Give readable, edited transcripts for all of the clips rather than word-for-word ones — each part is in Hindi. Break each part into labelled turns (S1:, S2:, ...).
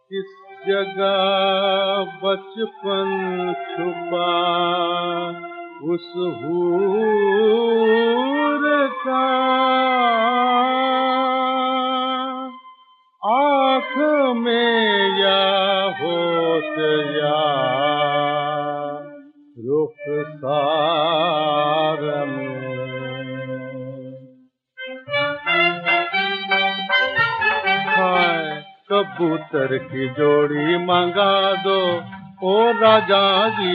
S1: किस जगह बचपन छुपा उस हूर का, आँख में या होश या रुखसार में। हाय कबूतर की जोड़ी मंगा दो ओ राजा जी,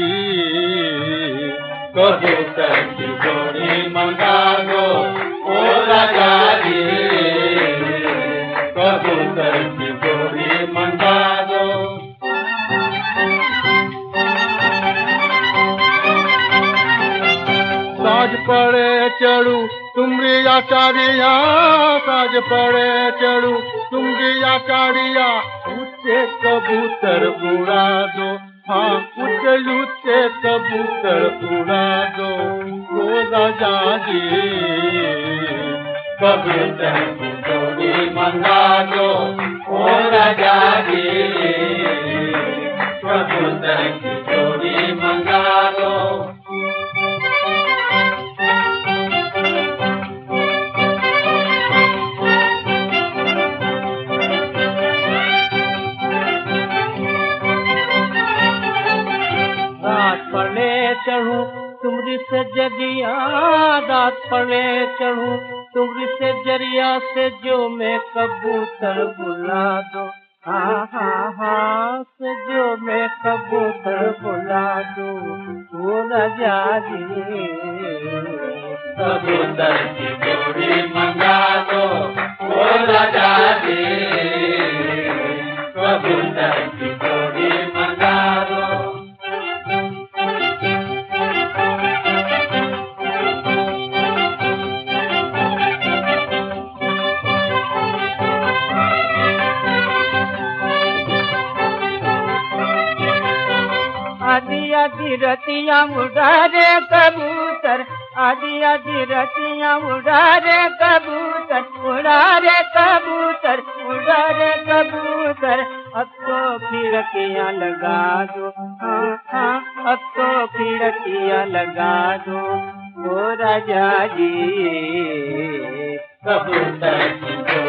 S1: कबूतर की जोड़ी मंगा दो ओ राजा जी, कबूतर की जोड़ी मंगा दो। साज पड़े चढ़ू तुमरी आचारिया, साज पड़े चढ़ू तुमरी आचारिया, ऊंचे कबूतर उड़ा दो, हाँ ऊंचे ऊंचे कबूतर उड़ा दो ओ राजा जी, कबूतर की जोड़ी मंगा दो ओ राजा जी, कबूतर की जोड़ी मंगा दो।
S2: चढ़ूं तुमरी से जरिया, रात पड़े चढ़ूं तुमरी से जरिया से जो मैं कबूतर बुला दो, हाँ हाँ हाँ से जो मैं कबूतर बुला दो वो राजा जी,
S1: कबूतर की जोड़ी मंगा दो वो राजा जी, कबूतर की जोड़ी मंगा दो।
S2: आधी आधी रतियाँ उड़ा रे कबूतर, आधी आधी रतियाँ उड़ा रे कबूतर, उड़ा रे कबूतर, उड़ा रे कबूतर, अब तो खिड़कियाँ लगा दो, हाँ हाँ अब तो खिड़कियाँ लगा दो ओ राजा जी,
S1: कबूतर की